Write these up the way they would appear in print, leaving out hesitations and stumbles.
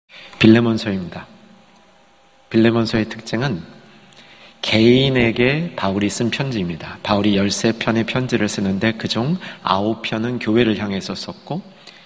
빌레몬서입니다. 빌레몬서의 특징은 개인에게 바울이 쓴 편지입니다. 바울이 13편의 편지를 쓰는데 그중 9편은 교회를 향해서 썼고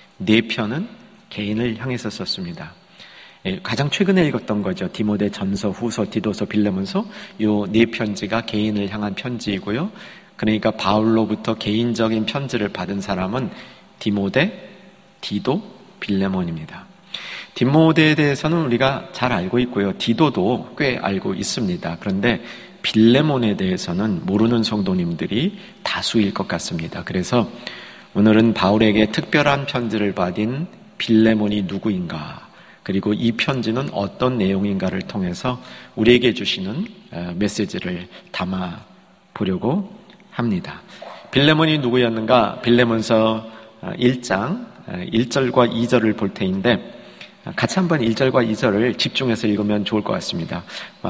4편은 개인을 향해서 썼습니다. 가장 최근에 읽었던 거죠. 디모데 전서, 후서, 디도서, 빌레몬서. 이 4편지가 개인을 향한 편지이고요. 그러니까 바울로부터 개인적인 편지를 받은 사람은 디모데, 디도, 빌레몬입니다. 디모데에 대해서는 우리가 잘 알고 있고요. 디도도 꽤 알고 있습니다. 그런데 빌레몬에 대해서는 모르는 성도님들이 다수일 것 같습니다. 그래서 오늘은 바울에게 특별한 편지를 받은 빌레몬이 누구인가, 그리고 이 편지는 어떤 내용인가를 통해서 우리에게 주시는 메시지를 담아 보려고 합니다. 빌레몬이 누구였는가? 빌레몬서 1장 1절과 2절을 볼 테인데 같이 한번 1절과 2절을 집중해서 읽으면 좋을 것 같습니다.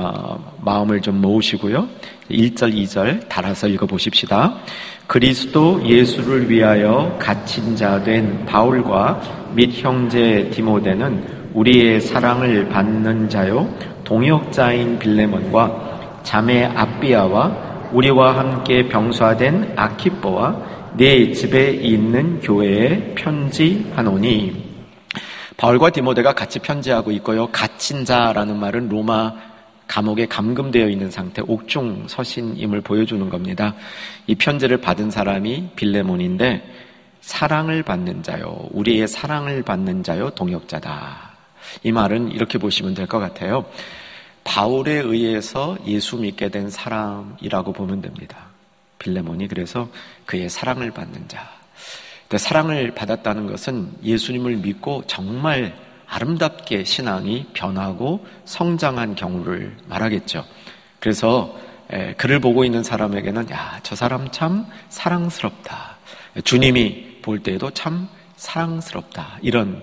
마음을 좀 모으시고요. 1절, 2절 달아서 읽어보십시다. 그리스도 예수를 위하여 갇힌 자 된 바울과 및 형제 디모데는 우리의 사랑을 받는 자요 동역자인 빌레몬과 자매 아비아와 우리와 함께 병사된 아키뽀와 네 집에 있는 교회에 편지하노니. 바울과 디모데가 같이 편지하고 있고요. 갇힌 자라는 말은 로마 감옥에 감금되어 있는 상태, 옥중 서신임을 보여주는 겁니다. 이 편지를 받은 사람이 빌레몬인데 사랑을 받는 자요, 우리의 사랑을 받는 자요 동역자다. 이 말은 이렇게 보시면 될 것 같아요. 바울에 의해서 예수 믿게 된 사람이라고 보면 됩니다. 빌레몬이 그래서 그의 사랑을 받는 자. 사랑을 받았다는 것은 예수님을 믿고 정말 아름답게 신앙이 변하고 성장한 경우를 말하겠죠. 그래서 그를 보고 있는 사람에게는 야, 저 사람 참 사랑스럽다. 주님이 볼 때에도 참 사랑스럽다. 이런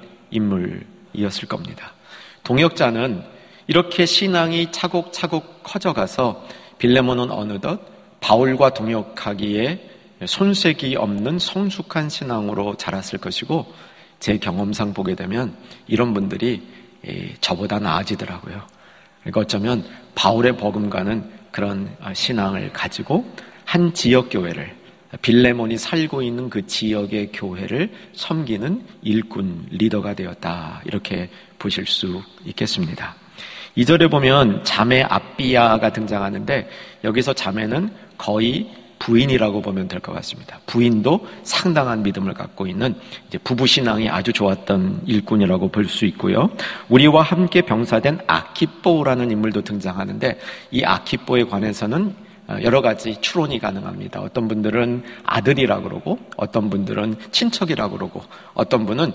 인물이었을 겁니다. 동역자는 이렇게 신앙이 차곡차곡 커져가서 빌레몬은 어느덧 바울과 동역하기에 손색이 없는 성숙한 신앙으로 자랐을 것이고, 제 경험상 보게 되면 이런 분들이 저보다 나아지더라고요. 그러니까 어쩌면 바울의 버금가는 그런 신앙을 가지고 한 지역교회를, 빌레몬이 살고 있는 그 지역의 교회를 섬기는 일꾼, 리더가 되었다. 이렇게 보실 수 있겠습니다. 2절에 보면 자매 아비아가 등장하는데 여기서 자매는 거의 부인이라고 보면 될 것 같습니다. 부인도 상당한 믿음을 갖고 있는 이제 부부 신앙이 아주 좋았던 일꾼이라고 볼 수 있고요. 우리와 함께 병사된 아키뽀라는 인물도 등장하는데 이 아키뽀에 관해서는 여러 가지 추론이 가능합니다. 어떤 분들은 아들이라고 그러고, 어떤 분들은 친척이라고 그러고, 어떤 분은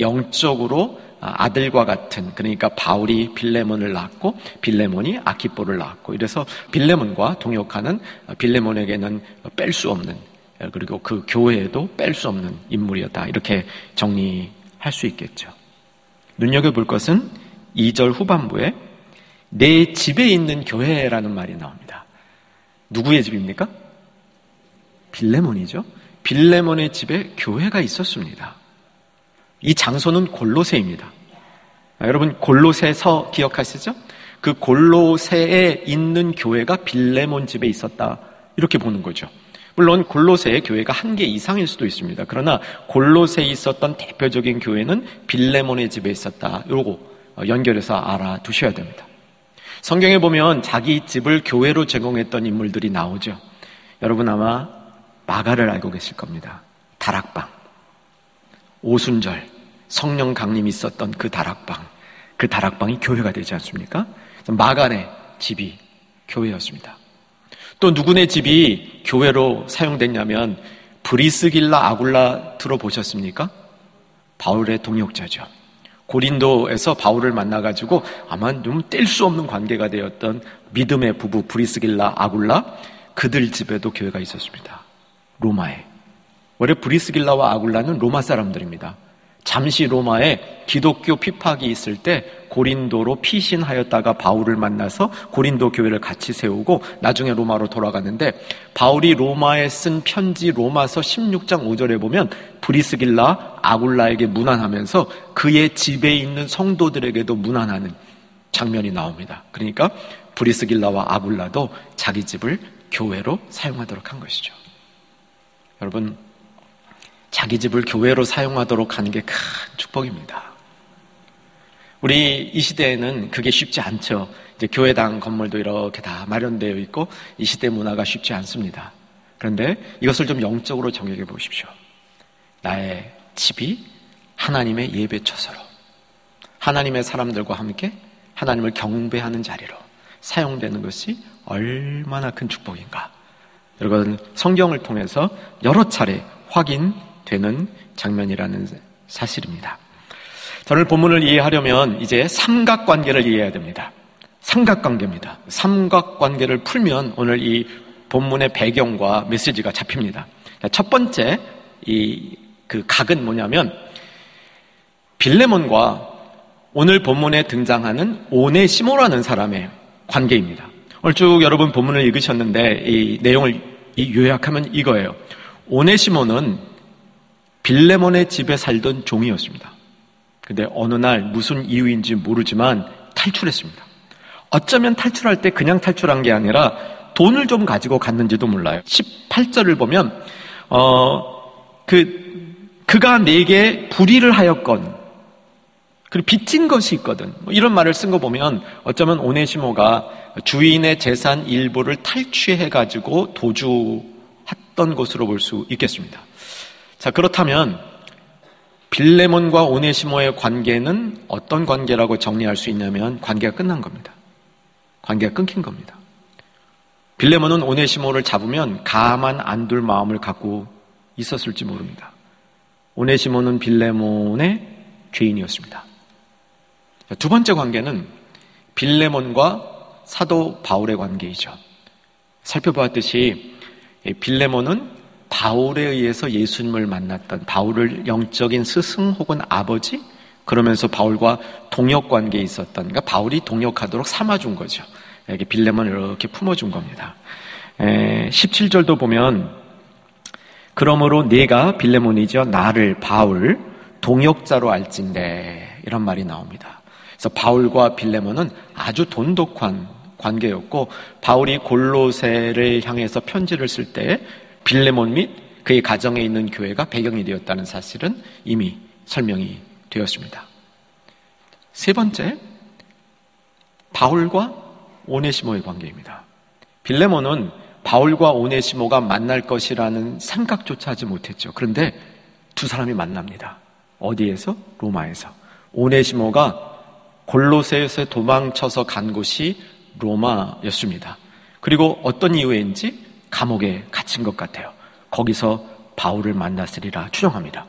영적으로 아들과 같은, 그러니까 바울이 빌레몬을 낳았고 빌레몬이 아키뽀를 낳았고, 이래서 빌레몬과 동역하는, 빌레몬에게는 뺄 수 없는, 그리고 그 교회에도 뺄 수 없는 인물이었다. 이렇게 정리할 수 있겠죠. 눈여겨볼 것은 2절 후반부에 내 집에 있는 교회라는 말이 나옵니다. 누구의 집입니까? 빌레몬이죠. 빌레몬의 집에 교회가 있었습니다. 이 장소는 골로새입니다. 여러분 골로새서 기억하시죠? 그 골로새에 있는 교회가 빌레몬 집에 있었다. 이렇게 보는 거죠. 물론 골로새의 교회가 한 개 이상일 수도 있습니다. 그러나 골로새에 있었던 대표적인 교회는 빌레몬의 집에 있었다. 이러고 연결해서 알아두셔야 됩니다. 성경에 보면 자기 집을 교회로 제공했던 인물들이 나오죠. 여러분 아마 마가를 알고 계실 겁니다. 다락방. 오순절 성령 강림이 있었던 그 다락방이 교회가 되지 않습니까? 마가의 집이 교회였습니다. 또 누구네 집이 교회로 사용됐냐면 브리스길라 아굴라 들어보셨습니까? 바울의 동역자죠. 고린도에서 바울을 만나가지고 아마 좀 뗄 수 없는 관계가 되었던 믿음의 부부 브리스길라 아굴라, 그들 집에도 교회가 있었습니다. 로마에. 원래 브리스길라와 아굴라는 로마 사람들입니다. 잠시 로마에 기독교 핍박이 있을 때 고린도로 피신하였다가 바울을 만나서 고린도 교회를 같이 세우고 나중에 로마로 돌아갔는데, 바울이 로마에 쓴 편지 로마서 16장 5절에 보면 브리스길라 아굴라에게 문안하면서 그의 집에 있는 성도들에게도 문안하는 장면이 나옵니다. 그러니까 브리스길라와 아굴라도 자기 집을 교회로 사용하도록 한 것이죠. 여러분, 자기 집을 교회로 사용하도록 하는 게 큰 축복입니다. 우리 이 시대에는 그게 쉽지 않죠. 이제 교회당 건물도 이렇게 다 마련되어 있고 이 시대 문화가 쉽지 않습니다. 그런데 이것을 좀 영적으로 정의해 보십시오. 나의 집이 하나님의 예배처소로, 하나님의 사람들과 함께 하나님을 경배하는 자리로 사용되는 것이 얼마나 큰 축복인가. 여러분, 성경을 통해서 여러 차례 확인되는 장면이라는 사실입니다. 오늘 본문을 이해하려면 이제 삼각관계를 이해해야 됩니다. 삼각관계입니다. 삼각관계를 풀면 오늘 이 본문의 배경과 메시지가 잡힙니다. 첫 번째 그 각은 뭐냐면 빌레몬과 오늘 본문에 등장하는 오네시모라는 사람의 관계입니다. 오늘 쭉 여러분 본문을 읽으셨는데 이 내용을 요약하면 이거예요. 오네시모는 빌레몬의 집에 살던 종이었습니다. 근데 어느 날 무슨 이유인지 모르지만 탈출했습니다. 어쩌면 탈출할 때 그냥 탈출한 게 아니라 돈을 좀 가지고 갔는지도 몰라요. 18절을 보면 그가 내게 불의를 하였건 그리고 빚진 것이 있거든, 이런 말을 쓴 거 보면 어쩌면 오네시모가 주인의 재산 일부를 탈취해가지고 도주했던 것으로 볼 수 있겠습니다. 자, 그렇다면 빌레몬과 오네시모의 관계는 어떤 관계라고 정리할 수 있냐면 관계가 끝난 겁니다. 관계가 끊긴 겁니다. 빌레몬은 오네시모를 잡으면 가만 안 둘 마음을 갖고 있었을지 모릅니다. 오네시모는 빌레몬의 죄인이었습니다. 두 번째 관계는 빌레몬과 사도 바울의 관계이죠. 살펴보았듯이 빌레몬은 바울에 의해서 예수님을 만났던, 바울을 영적인 스승 혹은 아버지, 그러면서 바울과 동역 관계에 있었던, 그러니까 바울이 동역하도록 삼아준 거죠. 이렇게 빌레몬을 이렇게 품어준 겁니다. 17절도 보면 그러므로 네가 빌레몬이죠, 나를 바울 동역자로 알진대, 이런 말이 나옵니다. 그래서 바울과 빌레몬은 아주 돈독한 관계였고, 바울이 골로새를 향해서 편지를 쓸 때 빌레몬 및 그의 가정에 있는 교회가 배경이 되었다는 사실은 이미 설명이 되었습니다. 세 번째, 바울과 오네시모의 관계입니다. 빌레몬은 바울과 오네시모가 만날 것이라는 생각조차 하지 못했죠. 그런데 두 사람이 만납니다. 어디에서? 로마에서. 오네시모가 골로새에서 도망쳐서 간 곳이 로마였습니다. 그리고 어떤 이유인지 감옥에 갇힌 것 같아요. 거기서 바울을 만났으리라 추정합니다.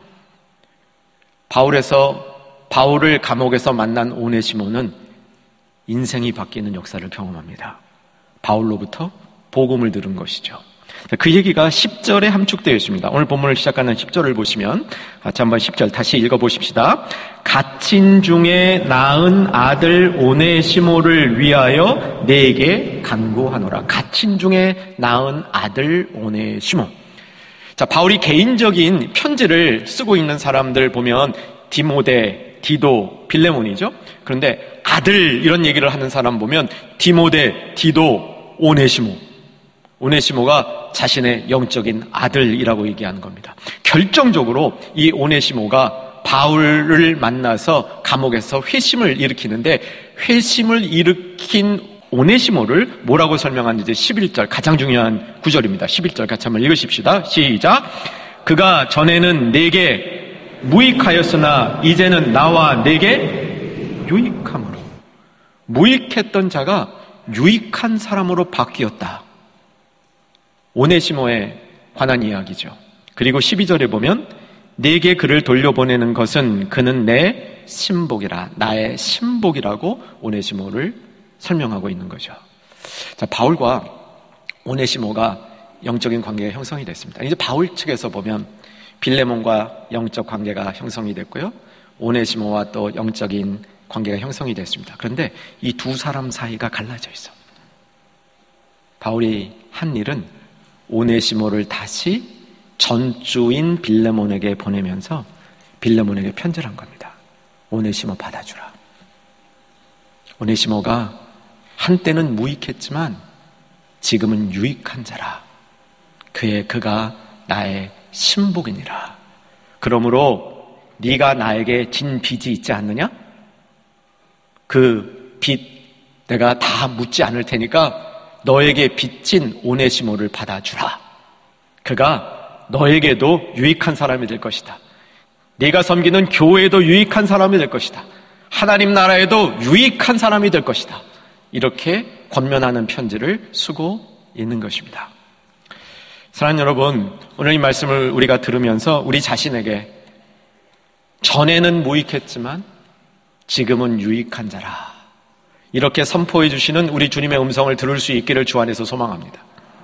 바울을 감옥에서 만난 오네시모는 인생이 바뀌는 역사를 경험합니다. 바울로부터 복음을 들은 것이죠. 그 얘기가 10절에 함축되어 있습니다. 오늘 본문을 시작하는 10절을 보시면 같이 한번 10절 다시 읽어보십시다. 갇힌 중에 낳은 아들 오네시모를 위하여 내게 간구하노라. 갇힌 중에 낳은 아들 오네시모. 자, 바울이 개인적인 편지를 쓰고 있는 사람들 보면 디모데, 디도, 빌레몬이죠. 그런데 아들 이런 얘기를 하는 사람 보면 디모데, 디도, 오네시모. 오네시모가 자신의 영적인 아들이라고 얘기하는 겁니다. 결정적으로 이 오네시모가 바울을 만나서 감옥에서 회심을 일으키는데, 회심을 일으킨 오네시모를 뭐라고 설명하는지 11절, 가장 중요한 구절입니다. 11절 같이 한번 읽으십시다. 시작. 그가 전에는 내게 무익하였으나 이제는 나와 내게 유익함으로. 무익했던 자가 유익한 사람으로 바뀌었다. 오네시모에 관한 이야기죠. 그리고 12절에 보면 내게 그를 돌려보내는 것은 그는 내 신복이라, 나의 신복이라고 오네시모를 설명하고 있는 거죠. 자, 바울과 오네시모가 영적인 관계가 형성이 됐습니다. 이제 바울 측에서 보면 빌레몬과 영적 관계가 형성이 됐고요. 오네시모와 또 영적인 관계가 형성이 됐습니다. 그런데 이 두 사람 사이가 갈라져 있어. 바울이 한 일은 오네시모를 다시 전주인 빌레몬에게 보내면서 빌레몬에게 편지를 한 겁니다. 오네시모 받아주라. 오네시모가 한때는 무익했지만 지금은 유익한 자라. 그가 나의 신복이니라. 그러므로 네가 나에게 진 빚이 있지 않느냐? 그 빚 내가 다 묻지 않을 테니까 너에게 빚진 오네시모를 받아주라. 그가 너에게도 유익한 사람이 될 것이다. 네가 섬기는 교회에도 유익한 사람이 될 것이다. 하나님 나라에도 유익한 사람이 될 것이다. 이렇게 권면하는 편지를 쓰고 있는 것입니다. 사랑하는 여러분, 오늘 이 말씀을 우리가 들으면서 우리 자신에게 전에는 무익했지만 지금은 유익한 자라, 이렇게 선포해 주시는 우리 주님의 음성을 들을 수 있기를 주 안에서 소망합니다.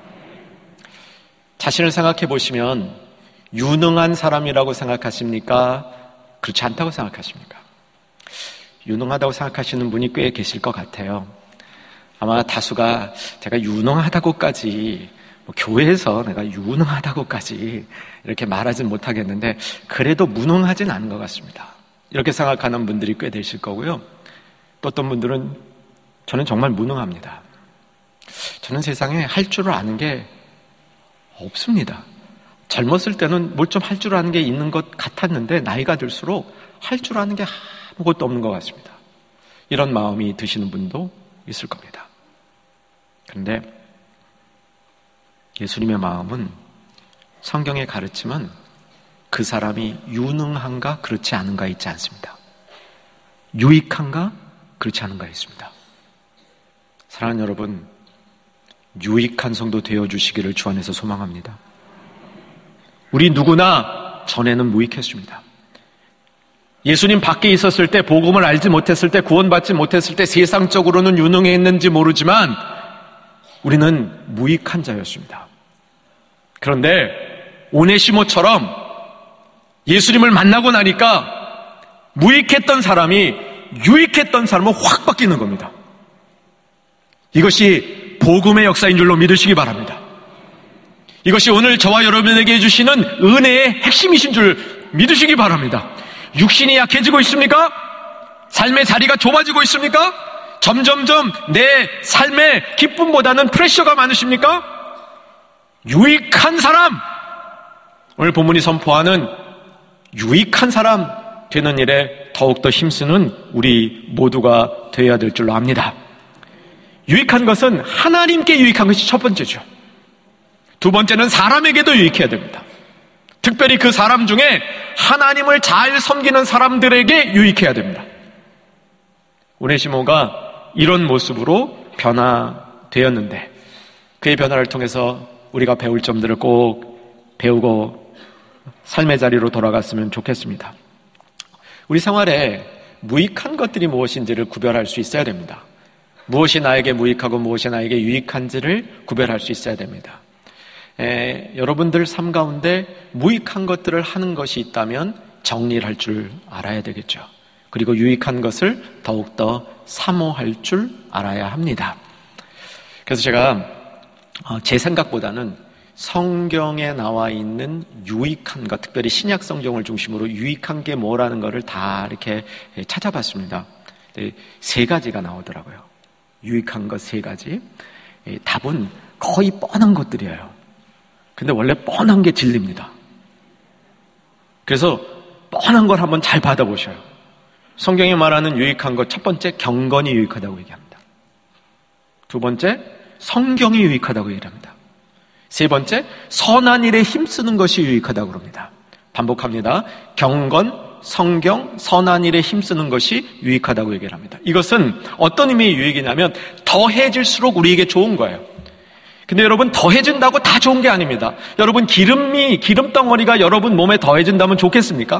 자신을 생각해 보시면 유능한 사람이라고 생각하십니까? 그렇지 않다고 생각하십니까? 유능하다고 생각하시는 분이 꽤 계실 것 같아요. 아마 다수가 제가 유능하다고까지, 교회에서 내가 유능하다고까지 이렇게 말하진 못하겠는데 그래도 무능하진 않은 것 같습니다. 이렇게 생각하는 분들이 꽤 되실 거고요. 또 어떤 분들은 저는 정말 무능합니다. 저는 세상에 할 줄 아는 게 없습니다. 젊었을 때는 뭘 좀 할 줄 아는 게 있는 것 같았는데 나이가 들수록 할 줄 아는 게 아무것도 없는 것 같습니다. 이런 마음이 드시는 분도 있을 겁니다. 그런데 예수님의 마음은 성경의 가르침은 그 사람이 유능한가 그렇지 않은가 있지 않습니다. 유익한가 그렇지 않은가 있습니다. 사랑하는 여러분, 유익한 성도 되어주시기를 주 안에서 소망합니다. 우리 누구나 전에는 무익했습니다. 예수님 밖에 있었을 때, 복음을 알지 못했을 때, 구원받지 못했을 때 세상적으로는 유능했는지 모르지만 우리는 무익한 자였습니다. 그런데 오네시모처럼 예수님을 만나고 나니까 무익했던 사람이 유익했던 사람으로 확 바뀌는 겁니다. 이것이 복음의 역사인 줄로 믿으시기 바랍니다. 이것이 오늘 저와 여러분에게 해주시는 은혜의 핵심이신 줄 믿으시기 바랍니다. 육신이 약해지고 있습니까? 삶의 자리가 좁아지고 있습니까? 점점점 내 삶의 기쁨보다는 프레셔가 많으십니까? 유익한 사람, 오늘 본문이 선포하는 유익한 사람 되는 일에 더욱더 힘쓰는 우리 모두가 되어야 될 줄로 압니다. 유익한 것은 하나님께 유익한 것이 첫 번째죠. 두 번째는 사람에게도 유익해야 됩니다. 특별히 그 사람 중에 하나님을 잘 섬기는 사람들에게 유익해야 됩니다. 오네시모가 이런 모습으로 변화되었는데 그의 변화를 통해서 우리가 배울 점들을 꼭 배우고 삶의 자리로 돌아갔으면 좋겠습니다. 우리 생활에 무익한 것들이 무엇인지를 구별할 수 있어야 됩니다. 무엇이 나에게 무익하고 무엇이 나에게 유익한지를 구별할 수 있어야 됩니다. 여러분들 삶 가운데 무익한 것들을 하는 것이 있다면 정리를 할 줄 알아야 되겠죠. 그리고 유익한 것을 더욱더 사모할 줄 알아야 합니다. 그래서 제가 제 생각보다는 성경에 나와 있는 유익한 것, 특별히 신약 성경을 중심으로 유익한 게 뭐라는 것을 다 이렇게 찾아봤습니다. 세 가지가 나오더라고요. 유익한 것 세 가지. 답은 거의 뻔한 것들이에요. 근데 원래 뻔한 게 진리입니다. 그래서 뻔한 걸 한번 잘 받아보셔요. 성경이 말하는 유익한 것, 첫 번째 경건이 유익하다고 얘기합니다. 두 번째 성경이 유익하다고 얘기합니다. 세 번째 선한 일에 힘쓰는 것이 유익하다고 그럽니다. 반복합니다. 경건, 성경, 선한 일에 힘쓰는 것이 유익하다고 얘기를 합니다. 이것은 어떤 의미의 유익이냐면 더해질수록 우리에게 좋은 거예요. 근데 여러분, 더해진다고 다 좋은 게 아닙니다. 여러분, 기름덩어리가 여러분 몸에 더해진다면 좋겠습니까?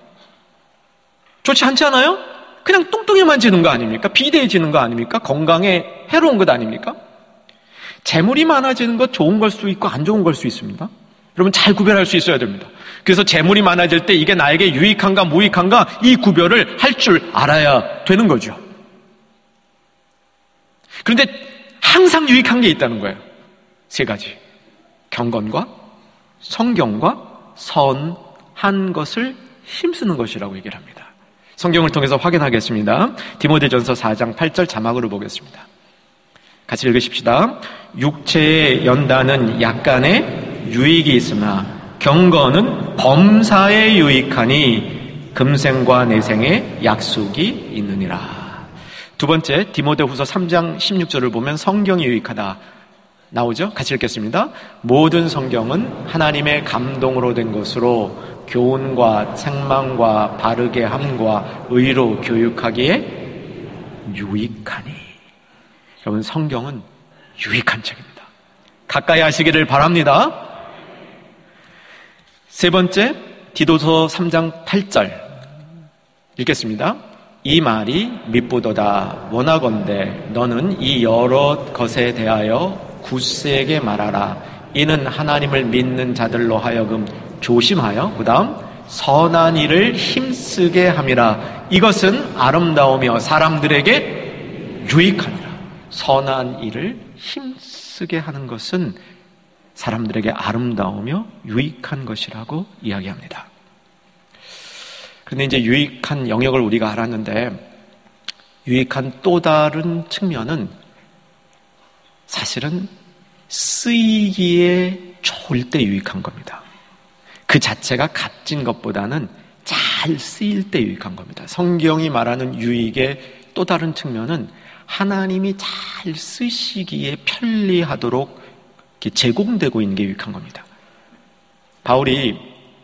좋지 않지 않아요? 그냥 뚱뚱해만지는 거 아닙니까? 비대해지는 거 아닙니까? 건강에 해로운 것 아닙니까? 재물이 많아지는 것 좋은 걸 수도 있고 안 좋은 걸 수 있습니다. 여러분 잘 구별할 수 있어야 됩니다. 그래서 재물이 많아질 때 이게 나에게 유익한가 무익한가 이 구별을 할 줄 알아야 되는 거죠. 그런데 항상 유익한 게 있다는 거예요. 세 가지. 경건과 성경과 선한 것을 힘쓰는 것이라고 얘기를 합니다. 성경을 통해서 확인하겠습니다. 디모데전서 4장 8절 자막으로 보겠습니다. 같이 읽으십시다. 육체의 연단은 약간의 유익이 있으나 경건은 범사에 유익하니 금생과 내생에 약속이 있느니라. 두 번째, 디모데후서 3장 16절을 보면 성경이 유익하다 나오죠? 같이 읽겠습니다. 모든 성경은 하나님의 감동으로 된 것으로 교훈과 책망과 바르게 함과 의로 교육하기에 유익하니. 여러분, 성경은 유익한 책입니다. 가까이 하시기를 바랍니다. 세 번째, 디도서 3장 8절 읽겠습니다. 이 말이 밉보도다. 원하건대 너는 이 여러 것에 대하여 굳세게 말하라. 이는 하나님을 믿는 자들로 하여금 조심하여 그 다음 선한 일을 힘쓰게 함이라. 이것은 아름다우며 사람들에게 유익함이라. 선한 일을 힘쓰게 하는 것은 사람들에게 아름다우며 유익한 것이라고 이야기합니다. 그런데 이제 유익한 영역을 우리가 알았는데 유익한 또 다른 측면은 사실은 쓰이기에 좋을 때 유익한 겁니다. 그 자체가 값진 것보다는 잘 쓰일 때 유익한 겁니다. 성경이 말하는 유익의 또 다른 측면은 하나님이 잘 쓰시기에 편리하도록 이렇게 제공되고 있는 게 유익한 겁니다. 바울이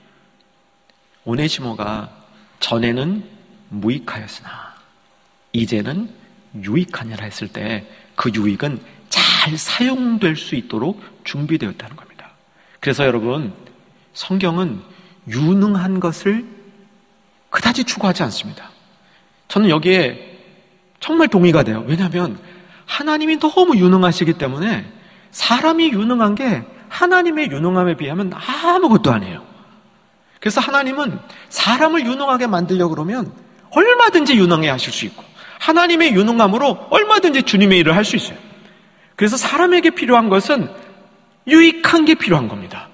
오네시모가 전에는 무익하였으나 이제는 유익하니라 했을 때 그 유익은 잘 사용될 수 있도록 준비되었다는 겁니다. 그래서 여러분, 성경은 유능한 것을 그다지 추구하지 않습니다. 저는 여기에 정말 동의가 돼요. 왜냐하면 하나님이 너무 유능하시기 때문에 사람이 유능한 게 하나님의 유능함에 비하면 아무것도 아니에요. 그래서 하나님은 사람을 유능하게 만들려고 그러면 얼마든지 유능해 하실 수 있고 하나님의 유능함으로 얼마든지 주님의 일을 할 수 있어요. 그래서 사람에게 필요한 것은 유익한 게 필요한 겁니다.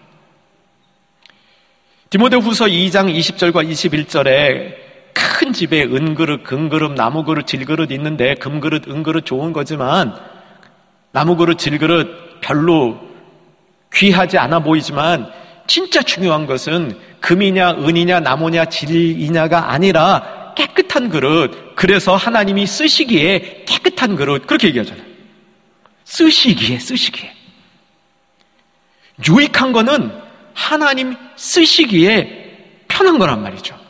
디모데후서 2장 20절과 21절에 큰 집에 은그릇, 금그릇, 나무그릇, 질그릇 있는데 금그릇, 은그릇 좋은 거지만 나무그릇, 질그릇 별로 귀하지 않아 보이지만 진짜 중요한 것은 금이냐 은이냐 나무냐 질이냐가 아니라 깨끗한 그릇. 그래서 하나님이 쓰시기에 깨끗한 그릇. 그렇게 얘기하잖아요. 쓰시기에. 유익한 거는 하나님 쓰시기에 편한 거란 말이죠.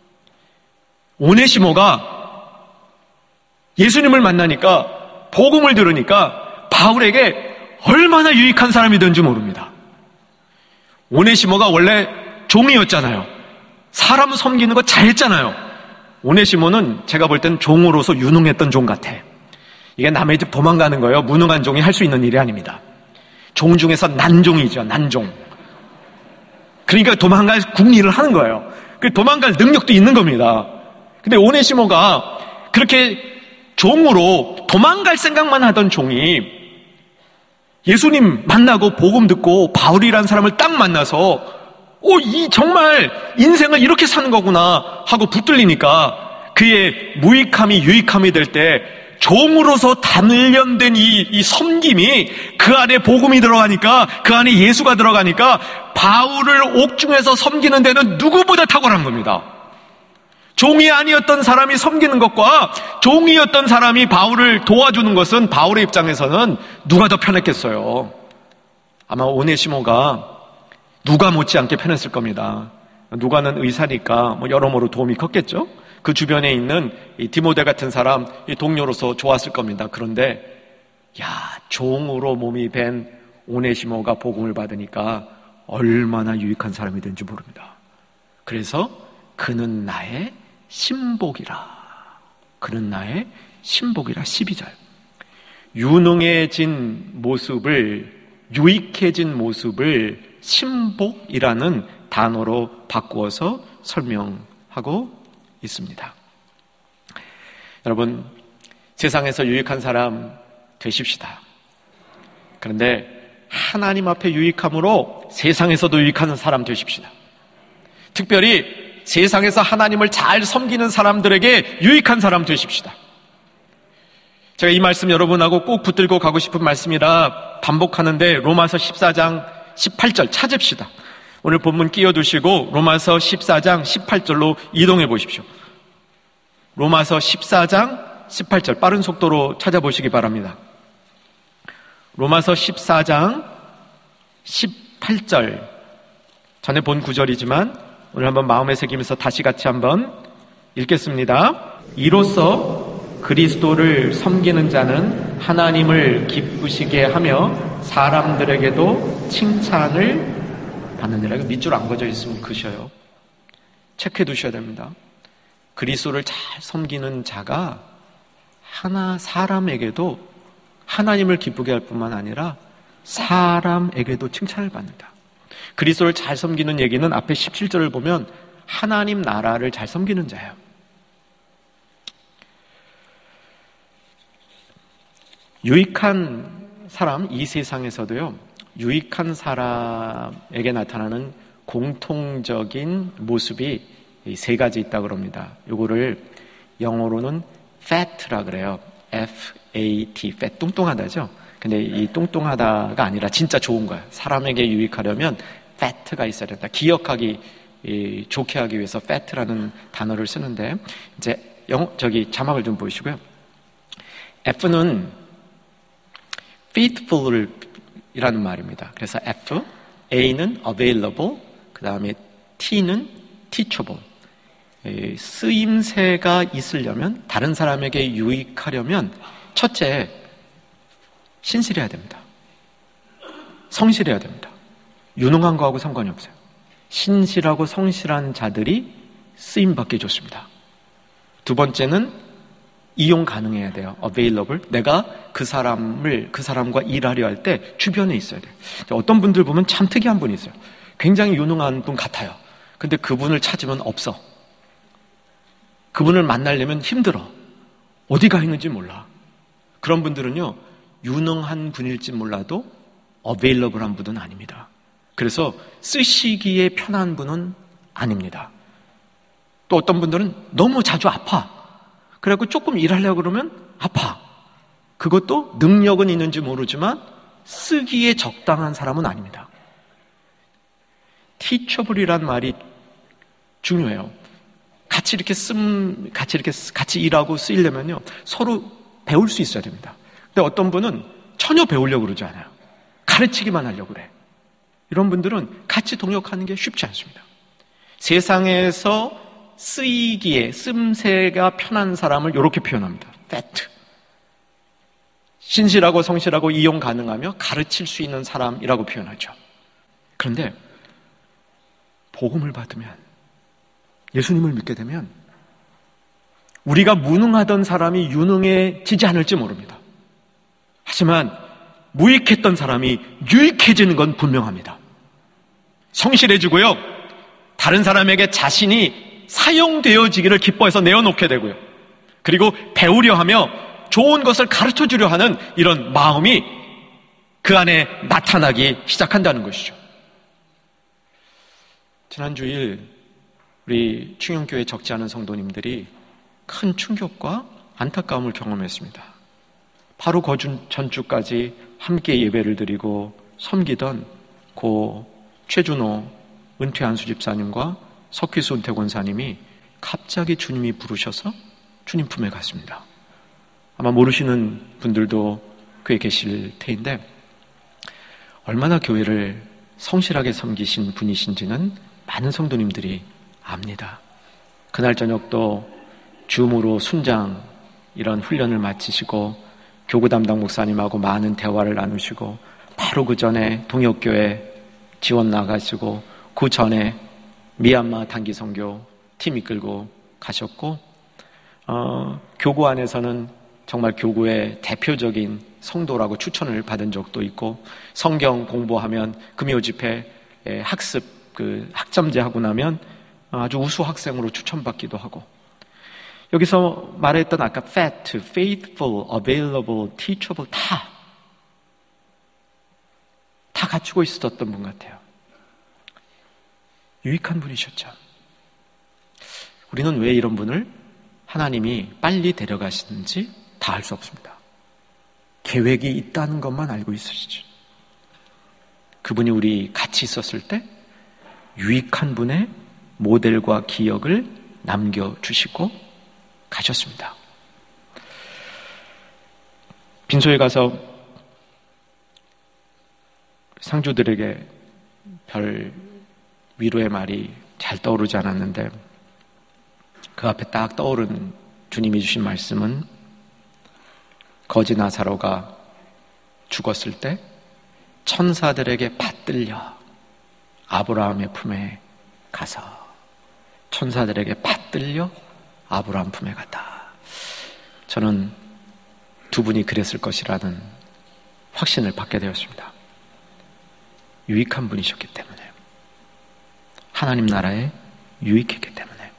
오네시모가 예수님을 만나니까 복음을 들으니까 바울에게 얼마나 유익한 사람이 된지 모릅니다. 오네시모가 원래 종이었잖아요. 사람 섬기는 거 잘했잖아요. 오네시모는 제가 볼 땐 종으로서 유능했던 종 같아. 이게 남의 집 도망가는 거예요. 무능한 종이 할 수 있는 일이 아닙니다. 종 중에서 난종이죠. 난종. 그러니까 도망갈 궁리를 하는 거예요. 그 도망갈 능력도 있는 겁니다. 근데 오네시모가 그렇게 종으로 도망갈 생각만 하던 종이 예수님 만나고 복음 듣고 바울이라는 사람을 딱 만나서 이 정말 인생을 이렇게 사는 거구나 하고 붙들리니까 그의 무익함이 유익함이 될 때 종으로서 단련된 이 섬김이 그 안에 복음이 들어가니까 그 안에 예수가 들어가니까 바울을 옥중에서 섬기는 데는 누구보다 탁월한 겁니다. 종이 아니었던 사람이 섬기는 것과 종이었던 사람이 바울을 도와주는 것은 바울의 입장에서는 누가 더 편했겠어요. 아마 오네시모가 누가 못지않게 편했을 겁니다. 누가는 의사니까 여러모로 도움이 컸겠죠. 그 주변에 있는 이 디모데 같은 사람, 이 동료로서 좋았을 겁니다. 그런데 종으로 몸이 밴 오네시모가 복음을 받으니까 얼마나 유익한 사람이 된지 모릅니다. 그래서 그는 나의 신복이라. 12절. 유능해진 모습을 유익해진 모습을 신복이라는 단어로 바꾸어서 설명하고 있습니다. 여러분, 세상에서 유익한 사람 되십시다. 그런데 하나님 앞에 유익함으로 세상에서도 유익한 사람 되십시다. 특별히 세상에서 하나님을 잘 섬기는 사람들에게 유익한 사람 되십시다. 제가 이 말씀 여러분하고 꼭 붙들고 가고 싶은 말씀이라 반복하는데 로마서 14장 18절 찾읍시다. 오늘 본문 끼워두시고 로마서 14장 18절로 이동해 보십시오. 로마서 14장 18절 빠른 속도로 찾아보시기 바랍니다. 로마서 14장 18절 전에 본 구절이지만 오늘 한번 마음에 새기면서 다시 같이 한번 읽겠습니다. 이로써 그리스도를 섬기는 자는 하나님을 기쁘시게 하며 사람들에게도 칭찬을 받느니라. 이거 밑줄 안 그어져 있으면 그셔요. 체크해 두셔야 됩니다. 그리스도를 잘 섬기는 자가 사람에게도 하나님을 기쁘게 할 뿐만 아니라 사람에게도 칭찬을 받는다. 그리스도를 잘 섬기는 얘기는 앞에 17절을 보면 하나님 나라를 잘 섬기는 자예요. 유익한 사람, 이 세상에서도요, 유익한 사람에게 나타나는 공통적인 모습이 세 가지 있다고 그럽니다. 요거를 영어로는 fat라 그래요. F-A-T, fat, 뚱뚱하다죠. 근데 이 뚱뚱하다가 아니라 진짜 좋은 거예요. 사람에게 유익하려면 fat가 있어야 된다. 기억하기 좋게 하기 위해서 fat라는 단어를 쓰는데, 이제 자막을 좀 보시고요. F는 faithful 이라는 말입니다. 그래서 F, A는 available, 그 다음에 T는 teachable. 쓰임새가 있으려면, 다른 사람에게 유익하려면 첫째, 신실해야 됩니다. 성실해야 됩니다. 유능한 거하고 상관이 없어요. 신실하고 성실한 자들이 쓰임받기 좋습니다. 두 번째는 이용 가능해야 돼요. available. 내가 그 사람과 일하려 할 때 주변에 있어야 돼요. 어떤 분들 보면 참 특이한 분이 있어요. 굉장히 유능한 분 같아요. 근데 그분을 찾으면 없어. 그분을 만나려면 힘들어. 어디가 있는지 몰라. 그런 분들은요, 유능한 분일지 몰라도 available한 분은 아닙니다. 그래서 쓰시기에 편한 분은 아닙니다. 또 어떤 분들은 너무 자주 아파. 그래갖고 조금 일하려고 그러면 아파. 그것도 능력은 있는지 모르지만 쓰기에 적당한 사람은 아닙니다. teachable이란 말이 중요해요. 같이 일하고 쓰이려면요, 서로 배울 수 있어야 됩니다. 근데 어떤 분은 전혀 배우려고 그러지 않아요. 가르치기만 하려고 그래. 이런 분들은 같이 동역하는 게 쉽지 않습니다. 세상에서 쓰이기에 씀새가 편한 사람을 이렇게 표현합니다. fat. 신실하고 성실하고 이용 가능하며 가르칠 수 있는 사람이라고 표현하죠. 그런데 복음을 받으면, 예수님을 믿게 되면 우리가 무능하던 사람이 유능해지지 않을지 모릅니다. 하지만 무익했던 사람이 유익해지는 건 분명합니다. 성실해지고요, 다른 사람에게 자신이 사용되어지기를 기뻐해서 내어놓게 되고요, 그리고 배우려 하며 좋은 것을 가르쳐주려 하는 이런 마음이 그 안에 나타나기 시작한다는 것이죠. 지난 주일 우리 충영교회 적지 않은 성도님들이 큰 충격과 안타까움을 경험했습니다. 바로 그 전주까지 함께 예배를 드리고 섬기던 고 최준호 은퇴 안수 집사님과 석휘수 은퇴 권사님이 갑자기 주님이 부르셔서 주님 품에 갔습니다. 아마 모르시는 분들도 꽤 계실 테인데, 얼마나 교회를 성실하게 섬기신 분이신지는 많은 성도님들이 압니다. 그날 저녁도 줌으로 순장 이런 훈련을 마치시고 교구 담당 목사님하고 많은 대화를 나누시고, 바로 그 전에 동역교회 지원 나가시고, 그 전에 미얀마 단기 선교 팀 이끌고 가셨고, 교구 안에서는 정말 교구의 대표적인 성도라고 추천을 받은 적도 있고, 성경 공부하면 금요 집회 학습 학점제 하고 나면 아주 우수 학생으로 추천받기도 하고, 여기서 말했던 아까 fat, faithful, available, teachable 다 갖추고 있었던 분 같아요. 유익한 분이셨죠. 우리는 왜 이런 분을 하나님이 빨리 데려가시는지 다 알 수 없습니다. 계획이 있다는 것만 알고 있으시죠. 그분이 우리 같이 있었을 때 유익한 분의 모델과 기억을 남겨주시고 가셨습니다. 빈소에 가서 상주들에게 별 위로의 말이 잘 떠오르지 않았는데, 그 앞에 딱 떠오른 주님이 주신 말씀은 거지 나사로가 죽었을 때 천사들에게 받들려 아브라함의 품에 가서, 천사들에게 받들려 아브라함 품에 갔다. 저는 두 분이 그랬을 것이라는 확신을 받게 되었습니다. 유익한 분이셨기 때문에, 하나님 나라에 유익했기 때문에.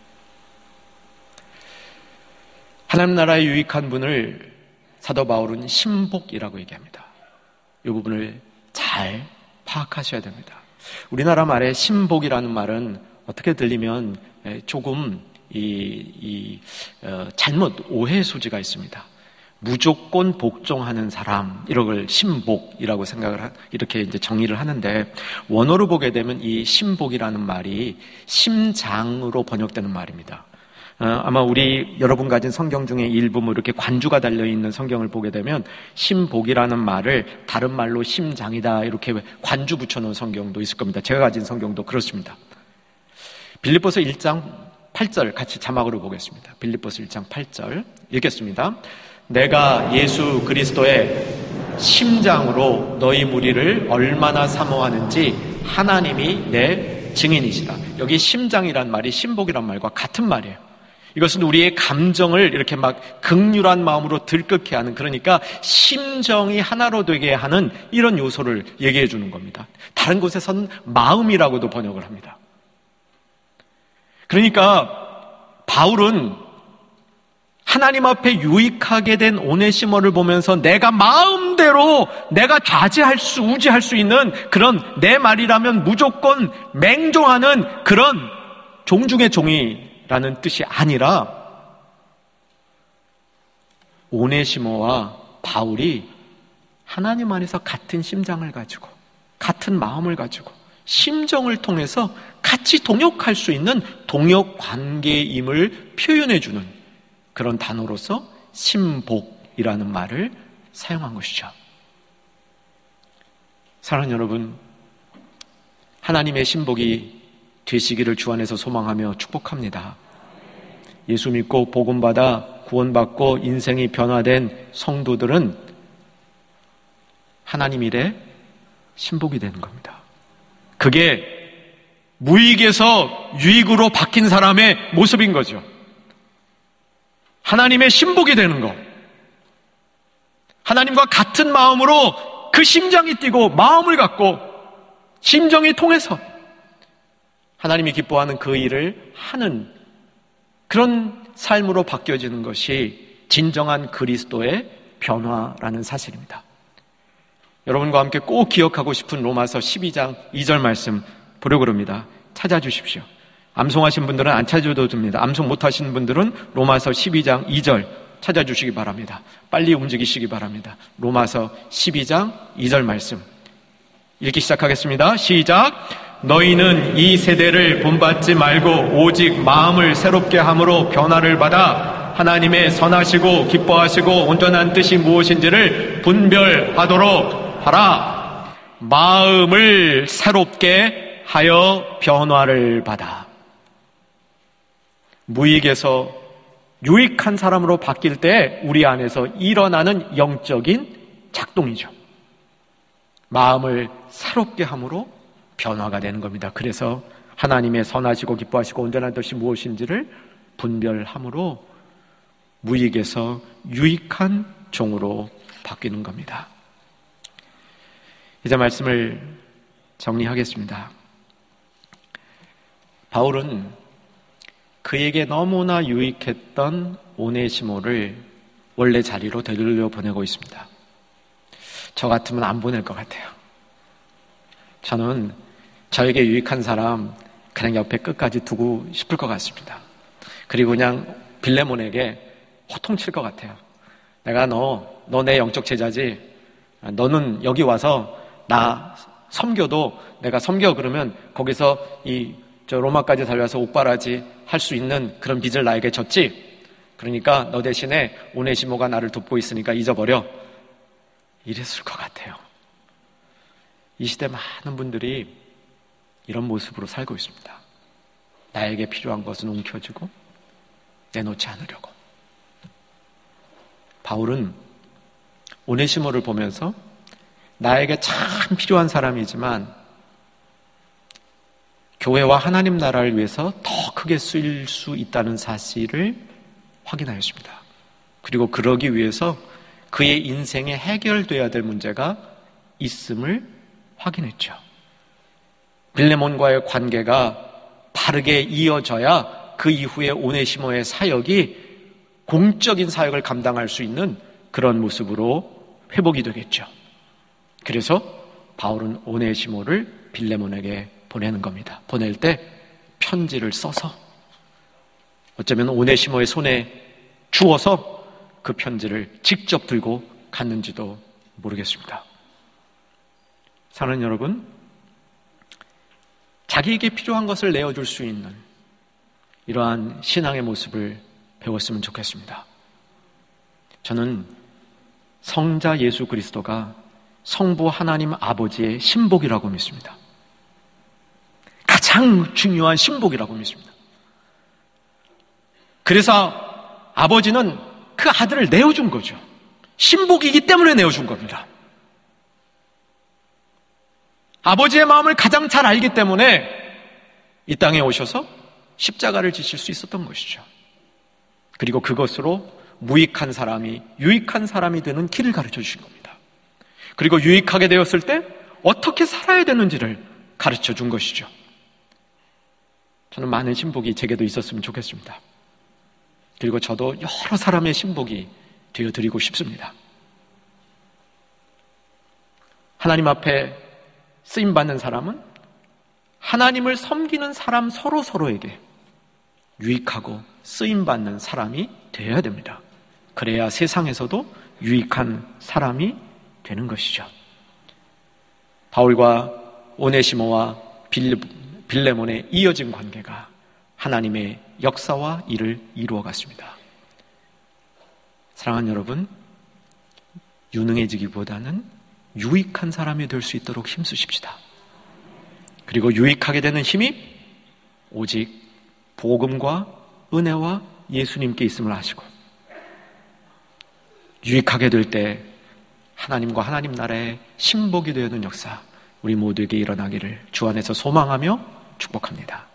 하나님 나라에 유익한 분을 사도 바울은 신복이라고 얘기합니다. 이 부분을 잘 파악하셔야 됩니다. 우리나라 말에 신복이라는 말은 어떻게 들리면 조금 잘못 오해 소지가 있습니다. 무조건 복종하는 사람, 이런 걸 신복이라고 이렇게 이제 정의를 하는데, 원어로 보게 되면 이 신복이라는 말이 심장으로 번역되는 말입니다. 아마 여러분 가진 성경 중에 일부 이렇게 관주가 달려있는 성경을 보게 되면 신복이라는 말을 다른 말로 심장이다 이렇게 관주 붙여놓은 성경도 있을 겁니다. 제가 가진 성경도 그렇습니다. 빌립보서 1장 8절 같이 자막으로 보겠습니다. 빌립보서 1장 8절 읽겠습니다. 내가 예수 그리스도의 심장으로 너희 무리를 얼마나 사모하는지 하나님이 내 증인이시라. 여기 심장이란 말이 신복이란 말과 같은 말이에요. 이것은 우리의 감정을 이렇게 막 극률한 마음으로 들끓게 하는, 그러니까 심정이 하나로 되게 하는 이런 요소를 얘기해 주는 겁니다. 다른 곳에서는 마음이라고도 번역을 합니다. 그러니까 바울은 하나님 앞에 유익하게 된 오네시모를 보면서 내가 마음대로 내가 우지할 수 있는 그런, 내 말이라면 무조건 맹종하는 그런 종중의 종이라는 뜻이 아니라, 오네시모와 바울이 하나님 안에서 같은 심장을 가지고 같은 마음을 가지고 심정을 통해서 같이 동역할 수 있는 동역 관계임을 표현해주는 그런 단어로서 신복이라는 말을 사용한 것이죠. 사랑하는 여러분, 하나님의 신복이 되시기를 주 안에서 소망하며 축복합니다. 예수 믿고 복음받아 구원받고 인생이 변화된 성도들은 하나님 일에 신복이 되는 겁니다. 그게 무익에서 유익으로 바뀐 사람의 모습인 거죠. 하나님의 신복이 되는 것. 하나님과 같은 마음으로 그 심장이 뛰고 마음을 갖고 심정이 통해서 하나님이 기뻐하는 그 일을 하는 그런 삶으로 바뀌어지는 것이 진정한 그리스도의 변화라는 사실입니다. 여러분과 함께 꼭 기억하고 싶은 로마서 12장 2절 말씀 보려고 합니다. 찾아주십시오. 암송하신 분들은 안 찾아도 됩니다. 암송 못하시는 분들은 로마서 12장 2절 찾아주시기 바랍니다. 빨리 움직이시기 바랍니다. 로마서 12장 2절 말씀 읽기 시작하겠습니다. 시작. 너희는 이 세대를 본받지 말고 오직 마음을 새롭게 함으로 변화를 받아 하나님의 선하시고 기뻐하시고 온전한 뜻이 무엇인지를 분별하도록 하라. 마음을 새롭게 하여 변화를 받아. 무익에서 유익한 사람으로 바뀔 때 우리 안에서 일어나는 영적인 작동이죠. 마음을 새롭게 함으로 변화가 되는 겁니다. 그래서 하나님의 선하시고 기뻐하시고 온전한 뜻이 무엇인지를 분별함으로 무익에서 유익한 종으로 바뀌는 겁니다. 이제 말씀을 정리하겠습니다. 바울은 그에게 너무나 유익했던 오네시모를 원래 자리로 되돌려보내고 있습니다. 저 같으면 안 보낼 것 같아요. 저는 저에게 유익한 사람 그냥 옆에 끝까지 두고 싶을 것 같습니다. 그리고 그냥 빌레몬에게 호통칠 것 같아요. 내가 너 내 영적 제자지. 너는 여기 와서 나 섬겨도 내가 섬겨 그러면 거기서 저 로마까지 달려서 옥바라지 할 수 있는 그런 빚을 나에게 졌지. 그러니까 너 대신에 오네시모가 나를 돕고 있으니까 잊어버려. 이랬을 것 같아요. 이 시대 많은 분들이 이런 모습으로 살고 있습니다. 나에게 필요한 것은 움켜쥐고 내놓지 않으려고. 바울은 오네시모를 보면서 나에게 참 필요한 사람이지만 교회와 하나님 나라를 위해서 더 크게 쓰일 수 있다는 사실을 확인하였습니다. 그리고 그러기 위해서 그의 인생에 해결돼야 될 문제가 있음을 확인했죠. 빌레몬과의 관계가 바르게 이어져야 그 이후에 오네시모의 사역이 공적인 사역을 감당할 수 있는 그런 모습으로 회복이 되겠죠. 그래서 바울은 오네시모를 빌레몬에게 보내는 겁니다. 보낼 때 편지를 써서 어쩌면 오네시모의 손에 주어서 그 편지를 직접 들고 갔는지도 모르겠습니다. 사랑하는 여러분, 자기에게 필요한 것을 내어줄 수 있는 이러한 신앙의 모습을 배웠으면 좋겠습니다. 저는 성자 예수 그리스도가 성부 하나님 아버지의 신복이라고 믿습니다. 가장 중요한 신복이라고 믿습니다. 그래서 아버지는 그 아들을 내어준 거죠. 신복이기 때문에 내어준 겁니다. 아버지의 마음을 가장 잘 알기 때문에 이 땅에 오셔서 십자가를 지실 수 있었던 것이죠. 그리고 그것으로 무익한 사람이 유익한 사람이 되는 길을 가르쳐 주신 겁니다. 그리고 유익하게 되었을 때 어떻게 살아야 되는지를 가르쳐 준 것이죠. 저는 많은 신복이 제게도 있었으면 좋겠습니다. 그리고 저도 여러 사람의 신복이 되어드리고 싶습니다. 하나님 앞에 쓰임받는 사람은 하나님을 섬기는 사람 서로에게 유익하고 쓰임받는 사람이 되어야 됩니다. 그래야 세상에서도 유익한 사람이 되는 것이죠. 바울과 오네시모와 빌레몬의 이어진 관계가 하나님의 역사와 일을 이루어갔습니다. 사랑하는 여러분, 유능해지기보다는 유익한 사람이 될 수 있도록 힘쓰십시다. 그리고 유익하게 되는 힘이 오직 복음과 은혜와 예수님께 있음을 아시고 유익하게 될 때 하나님과 하나님 나라의 신복이 되는 역사 우리 모두에게 일어나기를 주 안에서 소망하며 축복합니다.